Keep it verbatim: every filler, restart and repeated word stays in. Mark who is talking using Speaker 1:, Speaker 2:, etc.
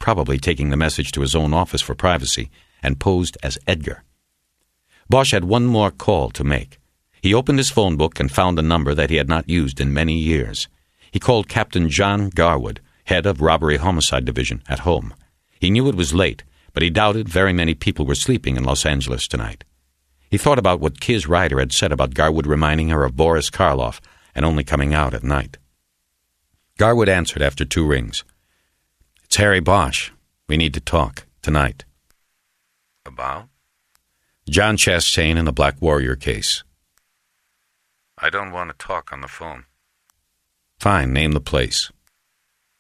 Speaker 1: probably taking the message to his own office for privacy, and posed as Edgar. Bosch had one more call to make. He opened his phone book and found a number that he had not used in many years. He called Captain John Garwood, head of Robbery Homicide Division, at home. He knew it was late, but he doubted very many people were sleeping in Los Angeles tonight. He thought about what Kiz Ryder had said about Garwood reminding her of Boris Karloff and only coming out at night. Garwood answered after two rings. "It's Harry Bosch. We need to talk, tonight."
Speaker 2: "About?"
Speaker 1: "John Chastain and the Black Warrior case."
Speaker 2: "I don't want to talk on the phone."
Speaker 1: "Fine, name the place."